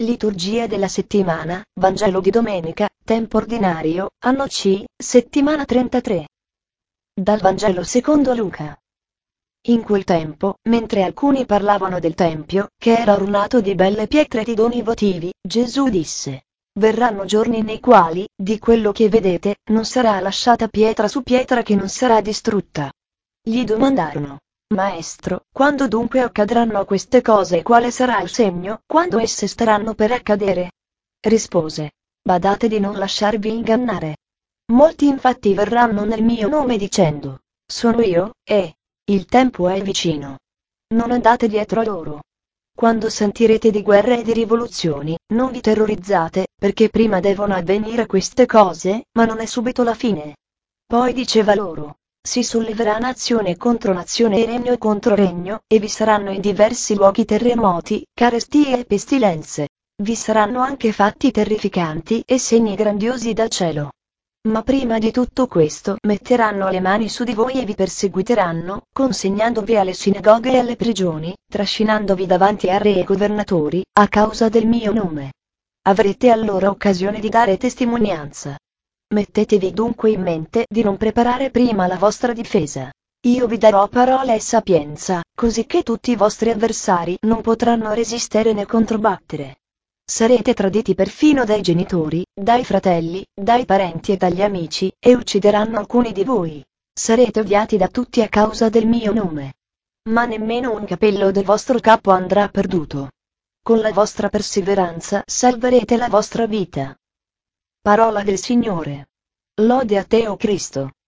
Liturgia della settimana, Vangelo di domenica, tempo ordinario, anno C, settimana 33. Dal Vangelo secondo Luca. In quel tempo, mentre alcuni parlavano del tempio, che era ornato di belle pietre e di doni votivi, Gesù disse: Verranno giorni nei quali, di quello che vedete, non sarà lasciata pietra su pietra che non sarà distrutta. Gli domandarono: Maestro, quando dunque accadranno queste cose e quale sarà il segno, quando esse staranno per accadere? Rispose: Badate di non lasciarvi ingannare. Molti infatti verranno nel mio nome dicendo: Sono io, e il tempo è vicino. Non andate dietro a loro. Quando sentirete di guerre e di rivoluzioni, non vi terrorizzate, perché prima devono avvenire queste cose, ma non è subito la fine. Poi diceva loro: Si solleverà nazione contro nazione e regno contro regno, e vi saranno in diversi luoghi terremoti, carestie e pestilenze. Vi saranno anche fatti terrificanti e segni grandiosi dal cielo. Ma prima di tutto questo metteranno le mani su di voi e vi perseguiteranno, consegnandovi alle sinagoghe e alle prigioni, trascinandovi davanti a re e governatori, a causa del mio nome. Avrete allora occasione di dare testimonianza. Mettetevi dunque in mente di non preparare prima la vostra difesa. Io vi darò parola e sapienza, così che tutti i vostri avversari non potranno resistere né controbattere. Sarete traditi perfino dai genitori, dai fratelli, dai parenti e dagli amici, e uccideranno alcuni di voi. Sarete odiati da tutti a causa del mio nome. Ma nemmeno un capello del vostro capo andrà perduto. Con la vostra perseveranza salverete la vostra vita. Parola del Signore. Lode a te, o Cristo.